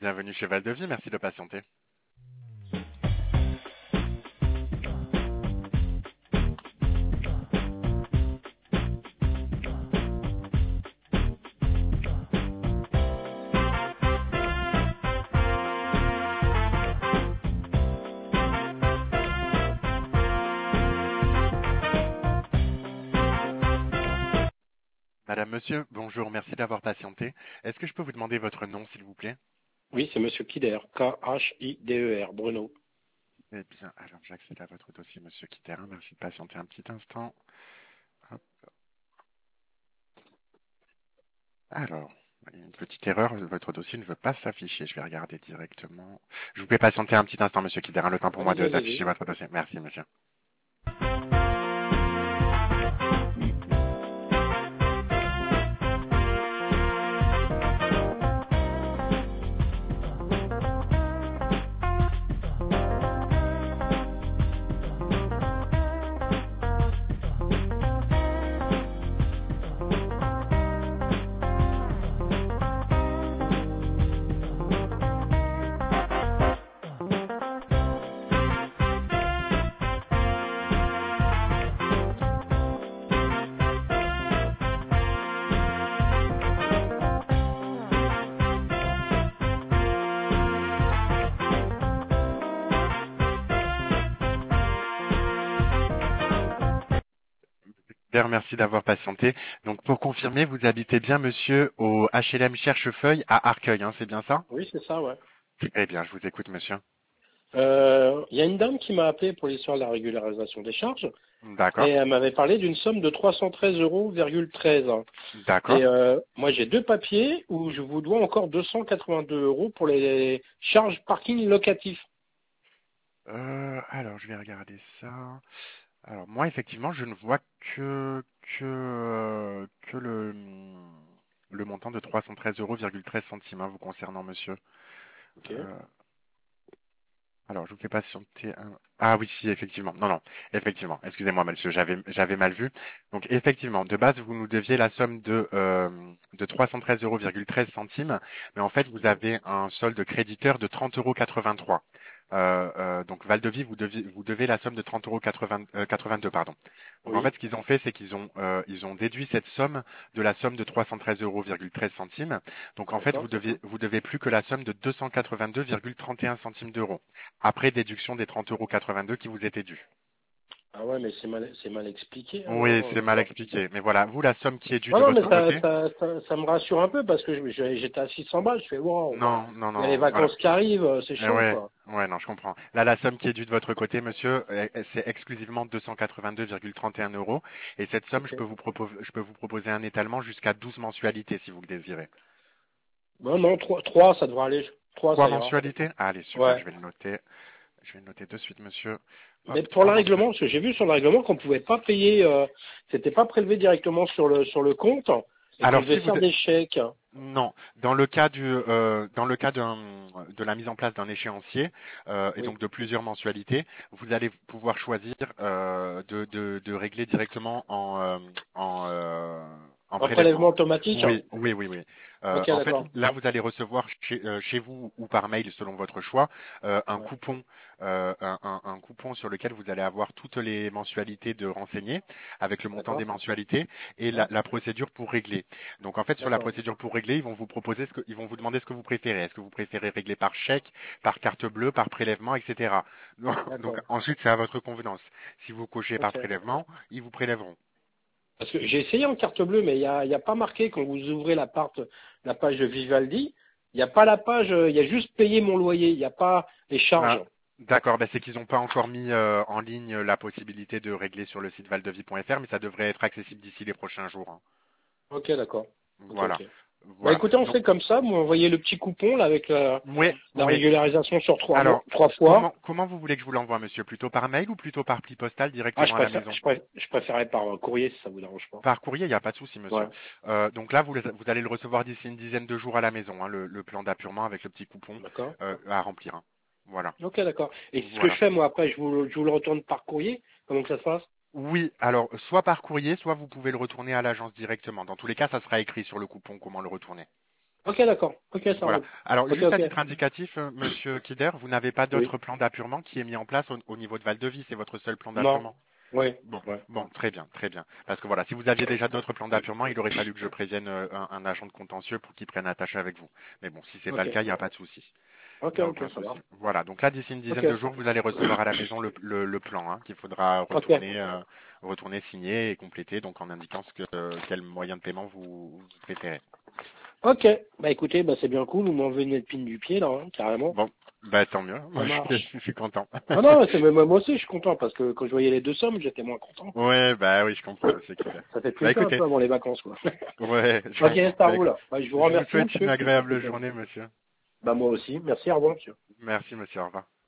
Bienvenue chez Val de Vie, merci de patienter. Madame, monsieur, bonjour, merci d'avoir patienté. Est-ce que je peux vous demander votre nom, s'il vous plaît? Oui, c'est Monsieur Kider, Khider, Bruno. Eh bien, alors j'accède à votre dossier, monsieur Kitterin. Merci de patienter un petit instant. Hop. Alors, il y a une petite erreur, votre dossier ne veut pas s'afficher. Je vais regarder directement. Je vous fais patienter un petit instant, monsieur Kitterin, le temps pour moi Allez-y, d'afficher allez-y. votre dossier. Merci, monsieur. Bien, merci d'avoir patienté. Donc, pour confirmer, vous habitez bien, monsieur, au HLM Cherchefeuille à Arcueil, hein, c'est bien ça? Oui, c'est ça, ouais. Eh bien, je vous écoute, monsieur. Il y a une dame qui m'a appelé pour l'histoire de la régularisation des charges et D'accord, elle m'avait parlé d'une somme de 313 euros, 13. Et d'accord. moi, j'ai deux papiers où je vous dois encore 282 euros pour les charges parking locatif. Alors, je vais regarder ça. Alors, moi, effectivement, je ne vois que le montant de 313,13 € vous concernant, monsieur. Ok. Euh, alors, je vous fais patienter un... Ah oui, si, effectivement. Non, non, effectivement. Excusez-moi, monsieur, j'avais mal vu. Donc, effectivement, de base, vous nous deviez la somme de 313,13 €, mais en fait, vous avez un solde créditeur de 30,83 €. Donc, Val-de-Vie, vous devez la somme de 30,82 €, pardon. Donc, en fait, Oui, ce qu'ils ont fait, c'est ils ont déduit cette somme de la somme de 313,13 €. Donc, en fait, d'accord. vous devez plus que la somme de 282,31 centimes d'euros après déduction des 30,82 € qui vous étaient dus. Ah ouais, mais c'est mal expliqué Oui, alors. c'est mal expliqué. Mais voilà, vous, la somme qui est due Non, de non, mais votre côté? ça me rassure un peu parce que j'étais à 600 balles. Je fais, wow, Non, non, il y a les non, voilà. vacances qui arrivent, c'est chaud, Ouais, quoi. ouais, non, je comprends. Là, la somme qui est due de votre côté, monsieur, c'est exclusivement 282,31 €. Et cette somme, Ok. je peux vous proposer un étalement jusqu'à 12 mensualités si vous le désirez. Non, non, trois, ça devrait aller. Trois, Trois ça ira. mensualités? Allez, super, Ouais. je vais le noter. Je vais le noter de suite, monsieur. Hop, Mais pour le trois règlement, mensualités. parce que j'ai vu sur le règlement qu'on pouvait pas payer, c'était pas prélevé directement sur le compte et qu'on Alors, devait si vous, faire des chèques. non, dans le cas de la mise en place d'un échéancier et Oui. donc de plusieurs mensualités, vous allez pouvoir choisir de régler directement en Un prélèvement prélèvement. automatique. Oui, oui, oui, oui. Ok, En fait, d'accord. là, vous allez recevoir chez vous ou par mail, selon votre choix, un Ouais. coupon, un coupon sur lequel vous allez avoir toutes les mensualités de renseigner avec le montant des D'accord. mensualités et Ouais. la procédure pour régler. Donc en fait, sur la D'accord. procédure pour régler, ils vont vous demander ce que vous préférez. Est-ce que vous préférez régler par chèque, par carte bleue, par prélèvement, etc. Donc D'accord. ensuite, c'est à votre convenance. Si vous cochez par Ok. prélèvement, ils vous prélèveront. Parce que j'ai essayé en carte bleue, mais il y a pas marqué quand vous ouvrez la page de Vivaldi, il n'y a pas la page, il y a juste payer mon loyer, il n'y a pas les charges. Ah, d'accord, c'est qu'ils n'ont pas encore mis en ligne la possibilité de régler sur le site valdevie.fr, mais ça devrait être accessible d'ici les prochains jours, hein. Ok, d'accord. Ok, Voilà, ok. Bah voilà. écoutez, on Donc, fait comme ça, vous m'envoyez le petit coupon là avec oui, la oui. régularisation sur Alors, trois fois. comment vous voulez que je vous l'envoie, monsieur? Plutôt par mail ou plutôt par pli postal Ah, directement à la maison? je préférais par courrier si ça vous dérange pas. Par courrier, il n'y a pas de souci, monsieur. Ouais, Donc là, vous allez le recevoir d'ici une dizaine de jours à la maison, hein, le plan d'appurement avec le petit coupon d'accord. à remplir, hein. Voilà, Ok, d'accord. Et ce que je voilà. fais moi après, je vous le retourne par courrier. Comment que ça se passe? Oui, alors soit par courrier, soit vous pouvez le retourner à l'agence directement. Dans tous les cas, ça sera écrit sur le coupon comment le retourner. Ok, d'accord. Ok, ça Voilà. roule. Alors, Ok, juste à ok. titre indicatif, Monsieur Kider, vous n'avez pas Oui. d'autre plan d'appurement qui est mis en place au niveau de Val-de-Vie, c'est votre seul plan Non. d'appurement. Oui. Bon, Ouais. bon, très bien, très bien. Parce que voilà, si vous aviez déjà d'autres plans d'appurement, il aurait fallu que je prévienne un agent de contentieux pour qu'il prenne attache avec vous. Mais bon, si c'est pas Ok. le cas, il n'y a pas de souci. Ok, Il n'y a ok, aucun ça souci. va. Voilà, donc là, d'ici une Ok. dizaine de jours, vous allez recevoir à la maison le plan hein, qu'il faudra Ok. retourner signer et compléter, donc en indiquant quel moyen de paiement vous préférez. Ok. Bah écoutez, bah c'est bien cool. Vous m'enlevez une épine du pied là, hein, carrément. Bon, bah tant mieux, Ça moi marche. je suis content. Ah non, c'est même moi aussi, je suis content parce que quand je voyais les deux sommes, j'étais moins content. Ouais, bah oui, je comprends, monsieur Kider. Ça fait Bah plaisir un écoutez, peu avant les vacances, quoi. ouais, je Ok, comprends. ça Bah, roule. Bah, je vous je vous remercie, souhaite une monsieur, puis agréable profitez. journée, monsieur. Bah moi aussi. Merci, au revoir, monsieur. Merci, monsieur, au revoir.